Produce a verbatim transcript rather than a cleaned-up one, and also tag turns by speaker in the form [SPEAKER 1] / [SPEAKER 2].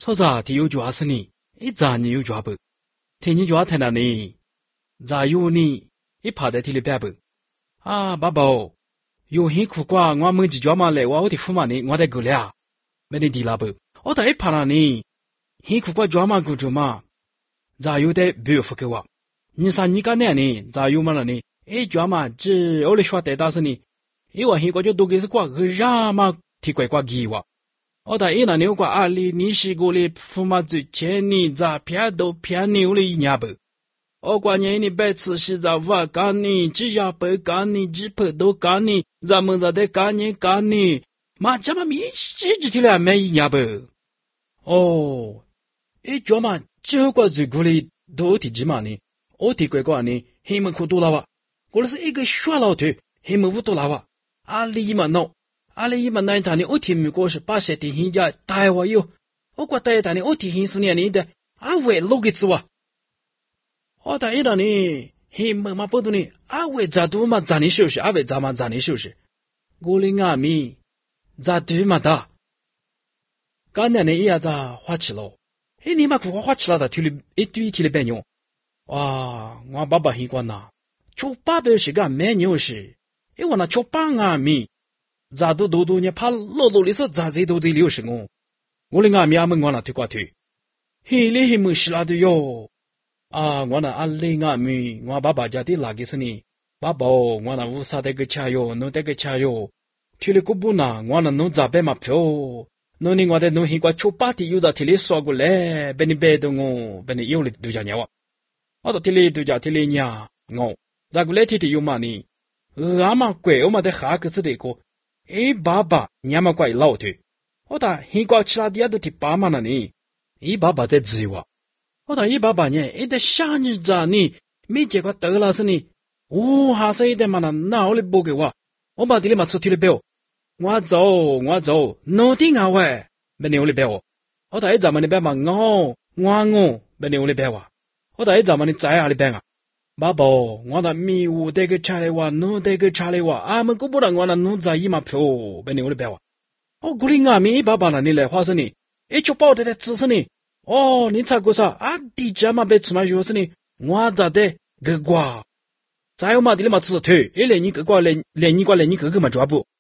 [SPEAKER 1] 说啥提有抓死你，一咋你有抓不？听你抓太难呢，咋有你？一趴在地里边不？啊，爸爸，有很苦瓜，我们只抓嘛来，我我的父妈呢，我在过了，没得地拉不？我在一趴那呢，很苦瓜抓嘛过着嘛，咋有的不要付给我？你啥你干那呢？咋有嘛了呢？哎，抓嘛只我来说带大事呢，因为很瓜就都给是瓜个啥嘛提怪瓜给我。我在一那牛瓜阿里，你是过来父妈最欠你咋骗都骗牛了一年不？我挂念你白吃是咋话干你，只要不干你，只怕都干你，咱们咋得干你干你？妈这么明显只提了没一年不？哦，一脚嘛，这个最过来都提起嘛呢？我提怪怪呢，黑门苦多了哇！我那是一个小老头，黑门五多了哇！阿里嘛喏。阿里伊嘛那他呢？我听美国是把些电影家带我哟，我觉得他呢，我听很多年的，阿为老个子哇！我带一道呢，嘿么嘛不懂呢，阿为咋多嘛咋你收拾，阿为咋嘛咋你收拾？我的阿米咋多嘛的？刚才呢一下子花起了，哎你嘛苦花花起了的，提了一堆提了半牛，哇！我爸爸很管呐，就爸爸是个蛮牛是，哎我那就爸阿米。咋都多多呢？怕老多的是咋子都这六十我，我的阿米阿们我那推挂推，嘿嘞嘿么是啦的哟啊！我那阿里阿米，我爸爸家的那个是呢，爸爸我那乌沙的个车哟，弄的个车哟，推了个不呐，我那弄咋办嘛票？弄你我的弄很挂抽八的有咋提里刷过来，被你白的我，被你有了都叫鸟啊！我到提里都叫提里鸟，我咋过来提的有嘛呢？阿妈怪我嘛的哈个子的个。哎，爸爸，你妈怪老头，我打很高其他地下都提爸妈了呢。一爸爸在指我，我打一爸爸呢，一在想你咋呢？没结果得了是呢，我还是一在嘛那脑里不给我，我把地里嘛吃提了表，我走我走，弄定啊喂，没牛里表，我打一咱们的表嘛我我我没牛里表啊，我打一咱们的在哪里表啊？爸爸，我那迷糊得个查来哇，弄得个查来哇，阿们顾不让我那弄在一马票，被牛的白哇。哦，古里阿咪爸爸那里来花生呢，一就包的来支持你。哦，你查过啥？啊，地家嘛被吃嘛就是呢，我咋的个瓜？再有嘛地里嘛吃腿，一来你个瓜来来你瓜来你哥哥嘛抓不？